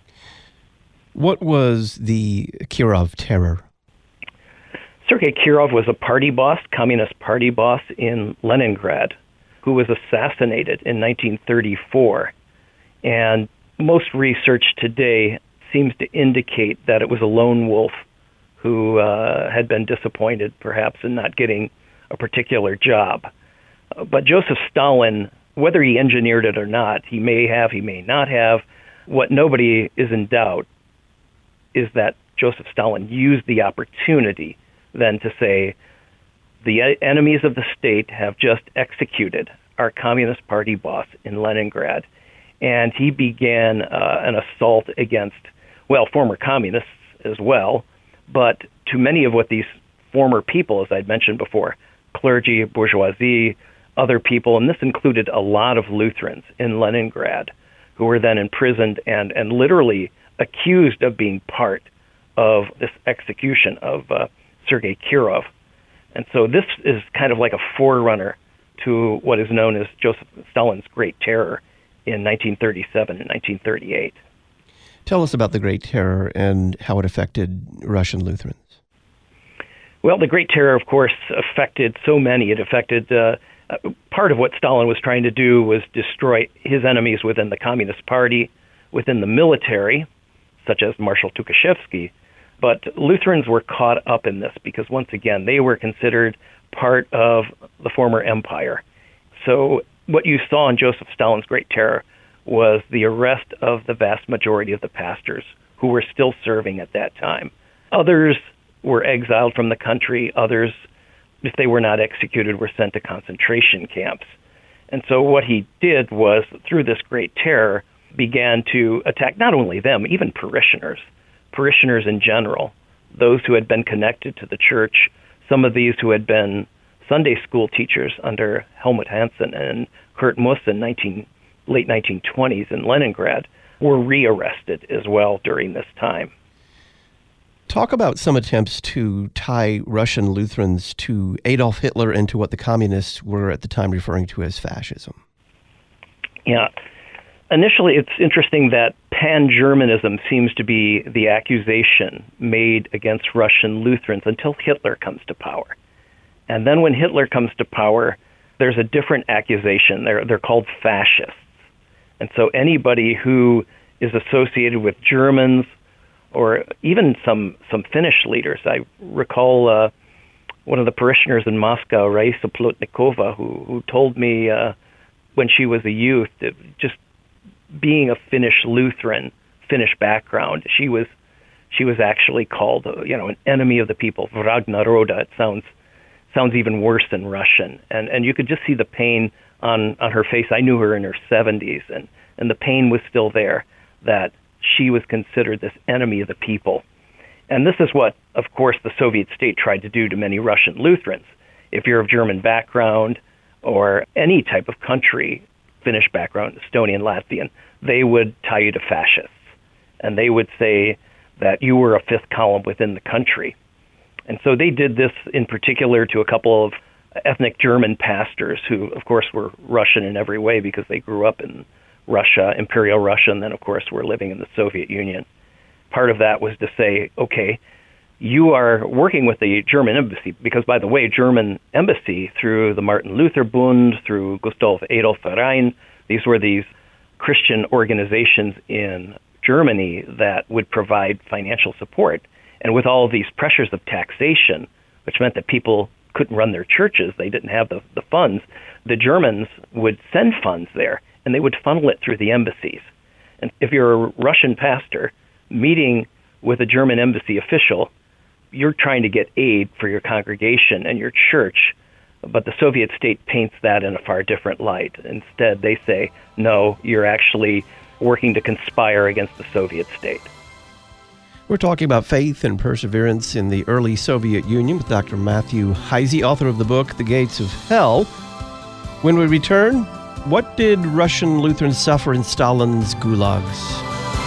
Speaker 1: What was the Kirov terror?
Speaker 8: Sergei Kirov was a party boss, Communist party boss in Leningrad, who was assassinated in nineteen thirty-four. And most research today seems to indicate that it was a lone wolf who uh, had been disappointed, perhaps, in not getting a particular job. Uh, but Joseph Stalin, whether he engineered it or not, he may have, he may not have. What nobody is in doubt is that Joseph Stalin used the opportunity then to say, the enemies of the state have just executed our Communist Party boss in Leningrad. And he began uh, an assault against, well, former communists as well, but to many of what these former people, as I'd mentioned before, clergy, bourgeoisie, other people, and this included a lot of Lutherans in Leningrad who were then imprisoned and, and literally accused of being part of this execution of uh, Sergei Kirov. And so this is kind of like a forerunner to what is known as Joseph Stalin's Great Terror in nineteen thirty-seven and nineteen thirty-eight.
Speaker 1: Tell us about the Great Terror and how it affected Russian Lutherans.
Speaker 8: Well, the Great Terror, of course, affected so many. It affected uh, part of what Stalin was trying to do was destroy his enemies within the Communist Party, within the military, such as Marshal Tukhachevsky. But Lutherans were caught up in this because, once again, they were considered part of the former empire. So what you saw in Joseph Stalin's Great Terror was the arrest of the vast majority of the pastors who were still serving at that time. Others were exiled from the country. Others, if they were not executed, were sent to concentration camps. And so what he did was, through this Great Terror, began to attack not only them, even parishioners, parishioners in general, those who had been connected to the church, some of these who had been Sunday school teachers under Helmut Hansen and Kurt Muss in nineteen, late nineteen twenties in Leningrad, were rearrested as well during this time.
Speaker 1: Talk about some attempts to tie Russian Lutherans to Adolf Hitler and to what the communists were at the time referring to as fascism.
Speaker 8: Yeah. Initially, it's interesting that pan-Germanism seems to be the accusation made against Russian Lutherans until Hitler comes to power. And then when Hitler comes to power, there's a different accusation. They're, they're called fascists. And so anybody who is associated with Germans or even some, some Finnish leaders, I recall uh, one of the parishioners in Moscow, Raisa Plotnikova, who, who told me uh, when she was a youth, that just being a Finnish Lutheran, Finnish background, she was she was actually called, uh, you know, an enemy of the people, vrag naroda. It sounds sounds even worse than Russian, and and you could just see the pain on on her face. I knew her in her seventies, and and the pain was still there, that she was considered this enemy of the people. And this is what, of course, the Soviet state tried to do to many Russian Lutherans. If you're of German background or any type of country, Finnish background, Estonian, Latvian, they would tie you to fascists. And they would say that you were a fifth column within the country. And so they did this in particular to a couple of ethnic German pastors who, of course, were Russian in every way because they grew up in Russia, Imperial Russia, and then, of course, were living in the Soviet Union. Part of that was to say, okay, you are working with the German embassy, because, by the way, German embassy, through the Martin Luther Bund, through Gustav Adolf Verein, these were these Christian organizations in Germany that would provide financial support. And with all of these pressures of taxation, which meant that people couldn't run their churches, they didn't have the, the funds, the Germans would send funds there, and they would funnel it through the embassies. And if you're a Russian pastor meeting with a German embassy official, you're trying to get aid for your congregation and your church, but the Soviet state paints that in a far different light. Instead, they say, no, you're actually working to conspire against the Soviet state.
Speaker 1: We're talking about faith and perseverance in the early Soviet Union with Doctor Matthew Heisey, author of the book, The Gates of Hell. When we return, what did Russian Lutherans suffer in Stalin's gulags?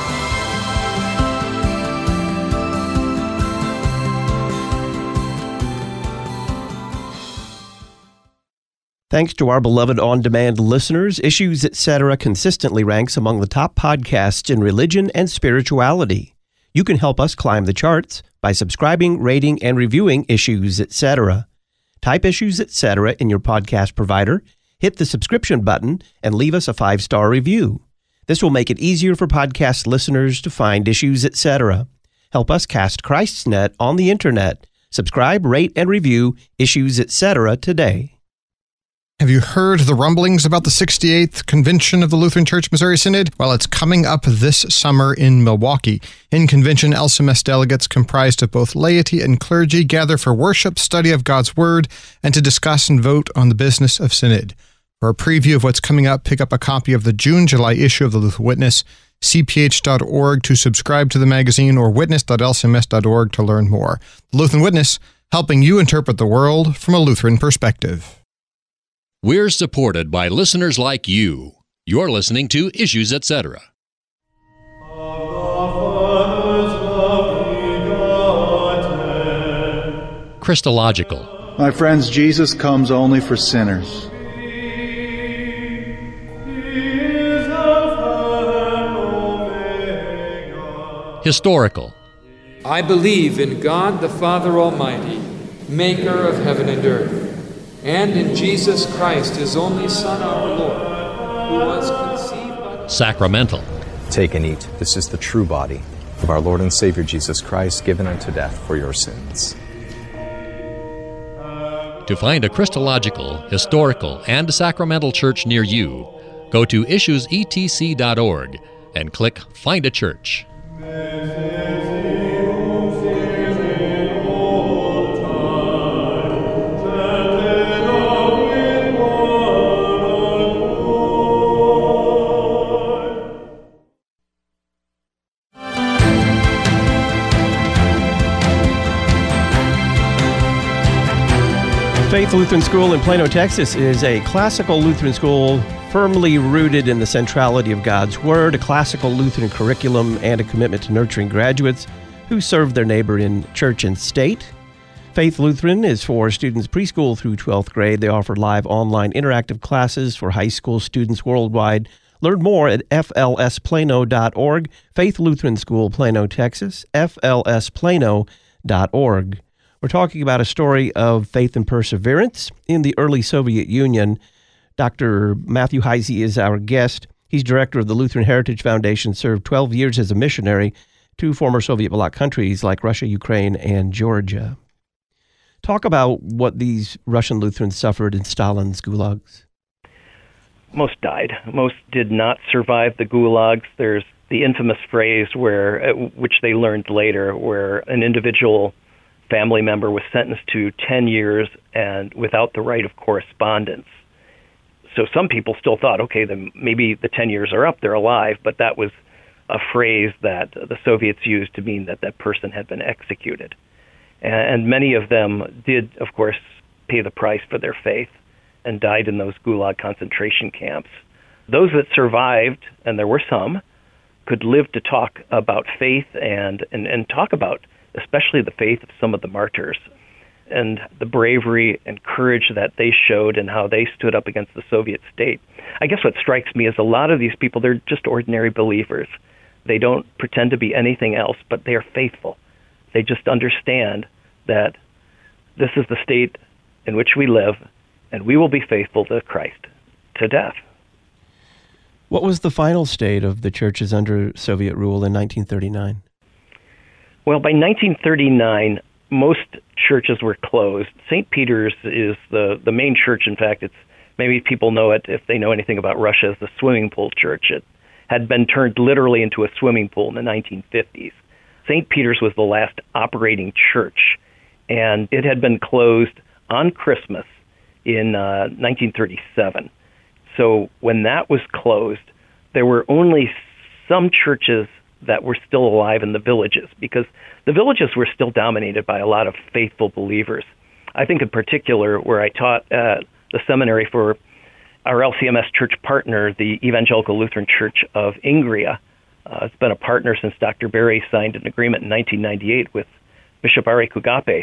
Speaker 1: Thanks to our beloved on-demand listeners, Issues Etc. consistently ranks among the top podcasts in religion and spirituality. You can help us climb the charts by subscribing, rating, and reviewing Issues Etc. Type Issues Etc. in your podcast provider, hit the subscription button, and leave us a five-star review. This will make it easier for podcast listeners to find Issues Etc. Help us cast Christ's net on the internet. Subscribe, rate, and review Issues Etc. today.
Speaker 18: Have you heard the rumblings about the sixty-eighth Convention of the Lutheran Church Missouri Synod? Well, it's coming up this summer in Milwaukee. In convention, L C M S delegates comprised of both laity and clergy gather for worship, study of God's Word, and to discuss and vote on the business of Synod. For a preview of what's coming up, pick up a copy of the June-July issue of the Lutheran Witness, c p h dot org to subscribe to the magazine, or witness dot l c m s dot org to learn more. The Lutheran Witness, helping you interpret the world from a Lutheran perspective.
Speaker 10: We're supported by listeners like you. You're listening to Issues Etc. Christological.
Speaker 19: My friends, Jesus comes only for sinners.
Speaker 10: Historical.
Speaker 20: I believe in God the Father Almighty, maker of heaven and earth, and in Jesus Christ, his only Son, our Lord, who was conceived by...
Speaker 10: Sacramental.
Speaker 21: Take and eat. This is the true body of our Lord and Savior Jesus Christ, given unto death for your sins.
Speaker 10: To find a Christological, historical, and sacramental church near you, go to issues e t c dot org and click Find a Church.
Speaker 1: Faith Lutheran School in Plano, Texas is a classical Lutheran school firmly rooted in the centrality of God's Word, a classical Lutheran curriculum, and a commitment to nurturing graduates who serve their neighbor in church and state. Faith Lutheran is for students preschool through twelfth grade. They offer live online interactive classes for high school students worldwide, Learn more at f l s plano dot org, Faith Lutheran School, Plano, Texas, f l s plano dot org. We're talking about a story of faith and perseverance in the early Soviet Union. Doctor Matthew Heise is our guest. He's director of the Lutheran Heritage Foundation, served twelve years as a missionary to former Soviet bloc countries like Russia, Ukraine, and Georgia. Talk about what these Russian Lutherans suffered in Stalin's gulags.
Speaker 8: Most died. Most did not survive the gulags. There's the infamous phrase where, which they learned later, where an individual family member was sentenced to ten years and without the right of correspondence. So some people still thought, okay, then maybe the ten years are up, they're alive, but that was a phrase that the Soviets used to mean that that person had been executed. And many of them did, of course, pay the price for their faith and died in those gulag concentration camps. Those that survived, and there were some, could live to talk about faith and, and, and talk about especially the faith of some of the martyrs and the bravery and courage that they showed and how they stood up against the Soviet state. I guess what strikes me is a lot of these people, they're just ordinary believers. They don't pretend to be anything else, but they are faithful. They just understand that this is the state in which we live, and we will be faithful to Christ to death.
Speaker 1: What was the final state of the churches under Soviet rule in nineteen thirty-nine?
Speaker 8: Well, by nineteen thirty-nine, most churches were closed. Saint Peter's is the, the main church. In fact, it's maybe people know it if they know anything about Russia as the swimming pool church. It had been turned literally into a swimming pool in the nineteen fifties. Saint Peter's was the last operating church, and it had been closed on Christmas in uh, nineteen thirty-seven. So when that was closed, there were only some churches that were still alive in the villages, because the villages were still dominated by a lot of faithful believers. I think in particular where I taught at the seminary for our L C M S church partner, the Evangelical Lutheran Church of Ingria. Uh, it's been a partner since Doctor Berry signed an agreement in nineteen ninety-eight with Bishop Ari Kugape.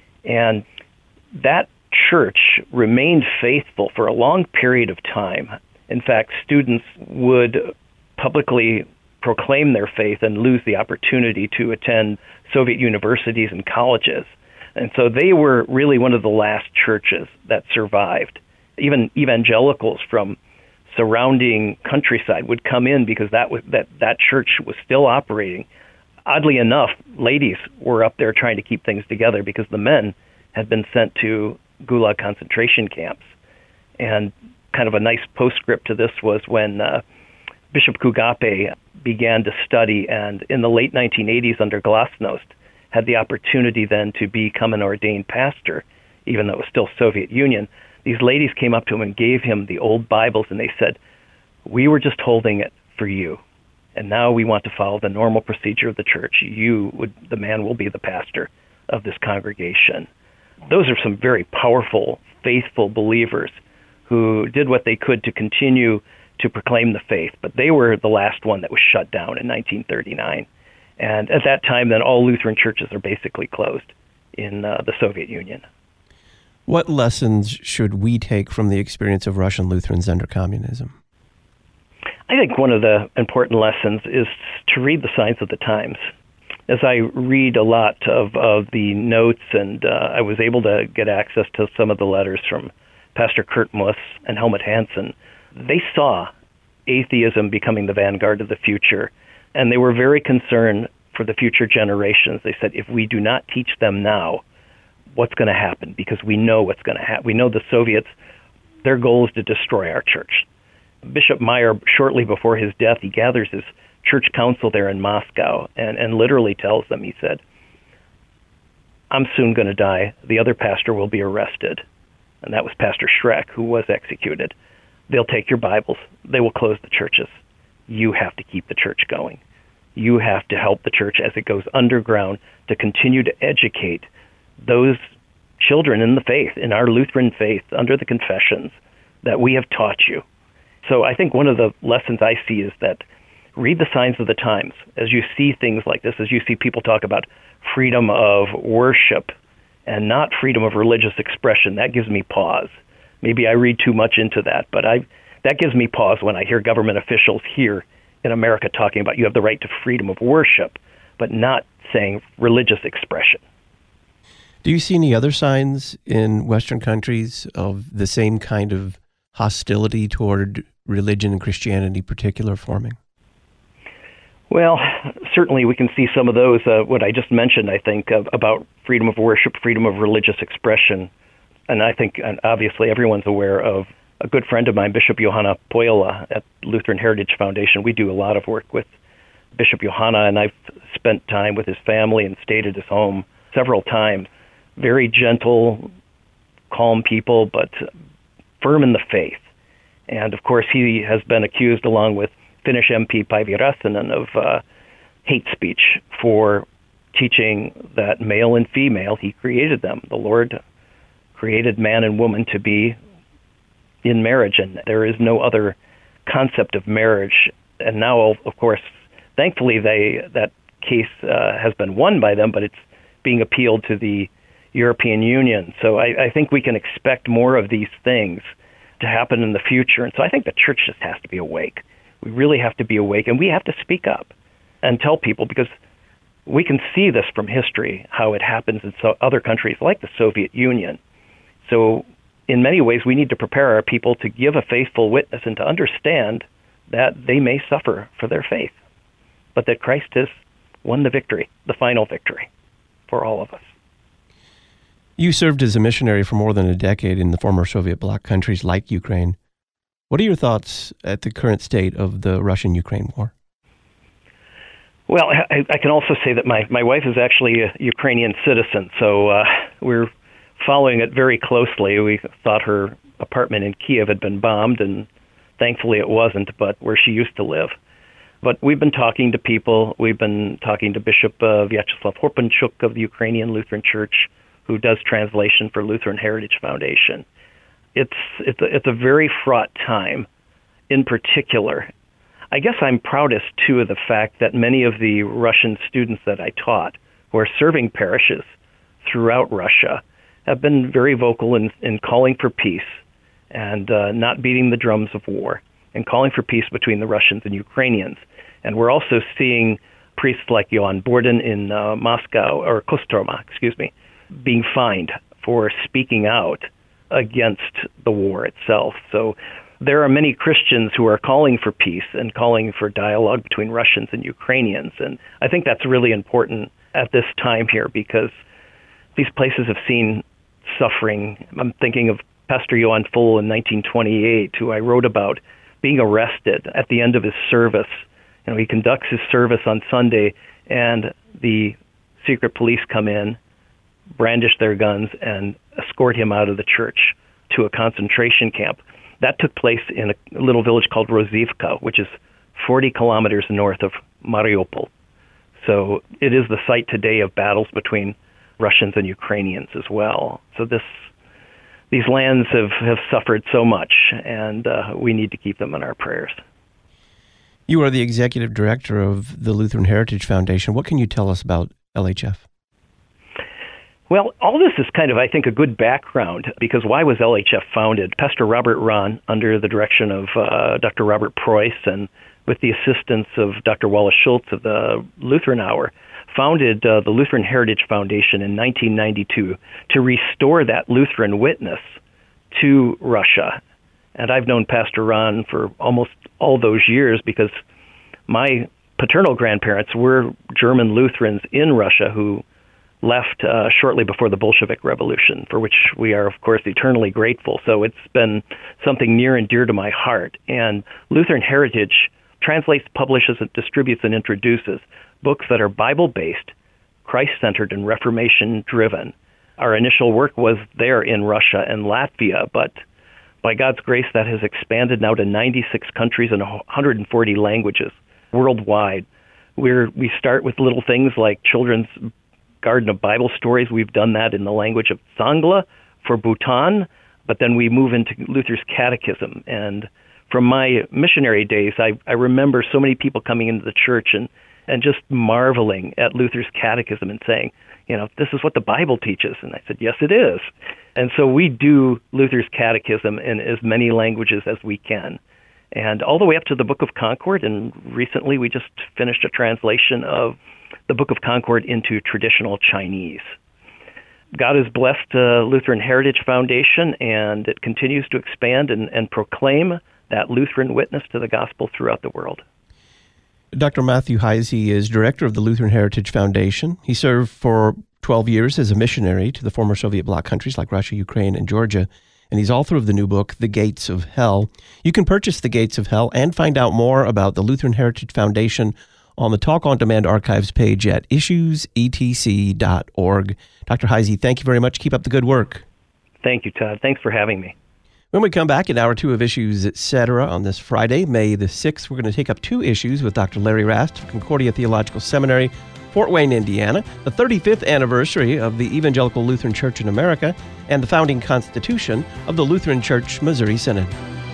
Speaker 8: And that church remained faithful for a long period of time. In fact, students would publicly proclaim their faith and lose the opportunity to attend Soviet universities and colleges. And so they were really one of the last churches that survived. Even evangelicals from surrounding countryside would come in because that was, that, that church was still operating. Oddly enough, ladies were up there trying to keep things together because the men had been sent to Gulag concentration camps. And kind of a nice postscript to this was when uh, Bishop Kugape began to study, and in the late nineteen eighties under Glasnost, had the opportunity then to become an ordained pastor, even though it was still Soviet Union. These ladies came up to him and gave him the old Bibles, and they said, "We were just holding it for you, and now we want to follow the normal procedure of the church. You would, the man will be the pastor of this congregation." Those are some very powerful, faithful believers who did what they could to continue to proclaim the faith, but they were the last one that was shut down in nineteen thirty-nine. And at that time, then, all Lutheran churches are basically closed in uh, the Soviet Union.
Speaker 1: What lessons should we take from the experience of Russian Lutherans under communism?
Speaker 8: I think one of the important lessons is to read the signs of the times. As I read a lot of, of the notes, and uh, I was able to get access to some of the letters from Pastor Kurt Muss and Helmut Hansen, they saw atheism becoming the vanguard of the future, and they were very concerned for the future generations. They said, if we do not teach them now, what's going to happen? Because we know what's going to happen. We know the Soviets, their goal is to destroy our church. Bishop Meyer, shortly before his death, he gathers his church council there in Moscow and, and literally tells them, he said, "I'm soon going to die. The other pastor will be arrested." And that was Pastor Schreck, who was executed. "They'll take your Bibles. They will close the churches. You have to keep the church going. You have to help the church as it goes underground to continue to educate those children in the faith, in our Lutheran faith, under the confessions that we have taught you." So I think one of the lessons I see is that read the signs of the times. As you see things like this, as you see people talk about freedom of worship and not freedom of religious expression, that gives me pause. Maybe I read too much into that, but I that gives me pause when I hear government officials here in America talking about you have the right to freedom of worship, but not saying religious expression.
Speaker 1: Do you see any other signs in Western countries of the same kind of hostility toward religion and Christianity in particular forming?
Speaker 8: Well, certainly we can see some of those, uh, what I just mentioned, I think, uh, about freedom of worship, freedom of religious expression. And I think, and obviously, everyone's aware of a good friend of mine, Bishop Johanna Poila at Lutheran Heritage Foundation. We do a lot of work with Bishop Johanna, and I've spent time with his family and stayed at his home several times. Very gentle, calm people, but firm in the faith. And, of course, he has been accused, along with Finnish M P Päivi Räsänen, of uh, hate speech for teaching that male and female, he created them. The Lord created man and woman to be in marriage, and there is no other concept of marriage. And now, of course, thankfully, they that case uh, has been won by them, but it's being appealed to the European Union. So I, I think we can expect more of these things to happen in the future. And so I think the church just has to be awake. We really have to be awake, and we have to speak up and tell people, because we can see this from history, how it happens in so other countries like the Soviet Union. So in many ways, we need to prepare our people to give a faithful witness and to understand that they may suffer for their faith, but that Christ has won the victory, the final victory for all of us.
Speaker 1: You served as a missionary for more than a decade in the former Soviet bloc countries like Ukraine. What are your thoughts at the current state of the Russian-Ukraine war?
Speaker 8: Well, I, I can also say that my, my wife is actually a Ukrainian citizen, so uh, we're following it very closely. We thought her apartment in Kiev had been bombed, and thankfully it wasn't, but where she used to live. But we've been talking to people. We've been talking to Bishop uh, Vyacheslav Horpenchuk of the Ukrainian Lutheran Church, who does translation for Lutheran Heritage Foundation. It's it's a, it's a very fraught time. In particular, I guess I'm proudest, too, of the fact that many of the Russian students that I taught, who are serving parishes throughout Russia, have been very vocal in, in calling for peace and uh, not beating the drums of war, and calling for peace between the Russians and Ukrainians. And we're also seeing priests like Ioan Borden in uh, Moscow, or Kostroma, excuse me, being fined for speaking out against the war itself. So there are many Christians who are calling for peace and calling for dialogue between Russians and Ukrainians. And I think that's really important at this time here, because these places have seen suffering. I'm thinking of Pastor Johann Full in nineteen twenty-eight, who I wrote about, being arrested at the end of his service. You know, he conducts his service on Sunday, and the secret police come in, brandish their guns, and escort him out of the church to a concentration camp. That took place in a little village called Rozivka, which is forty kilometers north of Mariupol. So it is the site today of battles between Russians and Ukrainians as well. So this these lands have, have suffered so much, and uh, we need to keep them in our prayers.
Speaker 1: You are the executive director of the Lutheran Heritage Foundation. What can you tell us about L H F?
Speaker 8: Well, all this is kind of, I think, a good background, because why was L H F founded? Pastor Robert Rahn, under the direction of uh, Doctor Robert Preuss and with the assistance of Doctor Wallace Schultz of the Lutheran Hour, founded uh, the Lutheran Heritage Foundation in nineteen ninety-two to restore that Lutheran witness to Russia. And I've known Pastor Rahn for almost all those years, because my paternal grandparents were German Lutherans in Russia who left uh, shortly before the Bolshevik Revolution, for which we are, of course, eternally grateful. So it's been something near and dear to my heart. And Lutheran Heritage translates, publishes, and distributes and introduces books that are Bible-based, Christ-centered, and Reformation-driven. Our initial work was there in Russia and Latvia, but by God's grace, that has expanded now to ninety-six countries and one hundred forty languages worldwide. We're, we start with little things like children's Garden of Bible Stories. We've done that in the language of Sangla for Bhutan, but then we move into Luther's Catechism. And from my missionary days, I, I remember so many people coming into the church and, and just marveling at Luther's Catechism and saying, you know, this is what the Bible teaches. And I said, yes, it is. And so we do Luther's Catechism in as many languages as we can. and all the way up to the Book of Concord. And recently we just finished a translation of the Book of Concord into traditional Chinese. God has blessed uh, Lutheran Heritage Foundation, and it continues to expand and, and proclaim that Lutheran witness to the gospel throughout the world.
Speaker 1: Doctor Matthew Heise is director of the Lutheran Heritage Foundation. He served for twelve years as a missionary to the former Soviet bloc countries like Russia, Ukraine, and Georgia, and he's author of the new book, The Gates of Hell. You can purchase The Gates of Hell and find out more about the Lutheran Heritage Foundation on the Talk On Demand archives page at issues e t c dot org. Doctor Heise, thank you very much. Keep up the good work.
Speaker 8: Thank you, Todd. Thanks for having me.
Speaker 1: When we come back in hour two of Issues, et cetera, on this Friday, May the sixth, we're going to take up two issues with Doctor Larry Rast of Concordia Theological Seminary, Fort Wayne, Indiana, the thirty-fifth anniversary of the Evangelical Lutheran Church in America, and the founding constitution of the Lutheran Church Missouri Synod.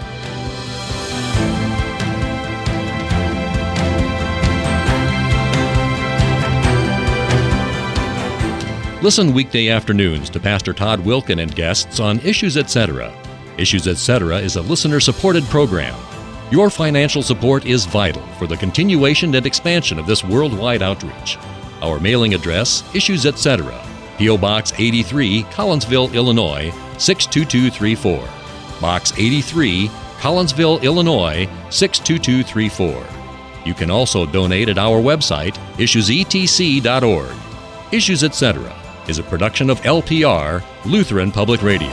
Speaker 10: Listen weekday afternoons to Pastor Todd Wilken and guests on Issues, et cetera. Issues, et cetera is a listener-supported program. Your financial support is vital for the continuation and expansion of this worldwide outreach. Our mailing address, Issues, et cetera, P O. Box eighty-three, Collinsville, Illinois, six two two three four. Box eighty-three, Collinsville, Illinois, six two two three four. You can also donate at our website, issues e t c dot org. Issues, et cetera is a production of L P R, Lutheran Public Radio.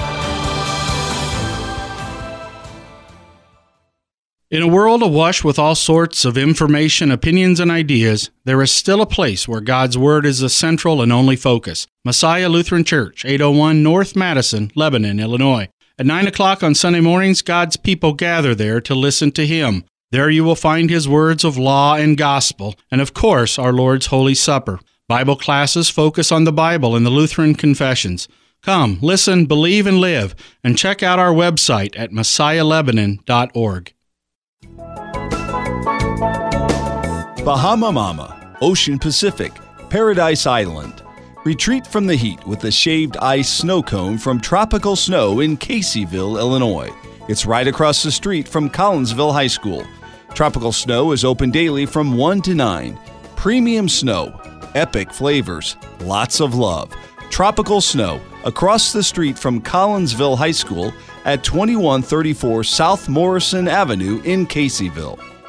Speaker 2: In a world awash with all sorts of information, opinions, and ideas, there is still a place where God's Word is the central and only focus. Messiah Lutheran Church, eight oh one North Madison, Lebanon, Illinois. At nine o'clock on Sunday mornings, God's people gather there to listen to Him. There you will find His words of law and gospel, and of course, our Lord's Holy Supper. Bible classes focus on the Bible and the Lutheran confessions. Come, listen, believe, and live, and check out our website at messiah lebanon dot org.
Speaker 13: Bahama Mama, Ocean Pacific, Paradise Island. Retreat from the heat with the shaved ice snow cone from Tropical Snow in Caseyville, Illinois. It's right across the street from Collinsville High School. Tropical Snow is open daily from one to nine. Premium snow, epic flavors, lots of love. Tropical Snow, across the street from Collinsville High School at twenty-one thirty-four South Morrison Avenue in Caseyville.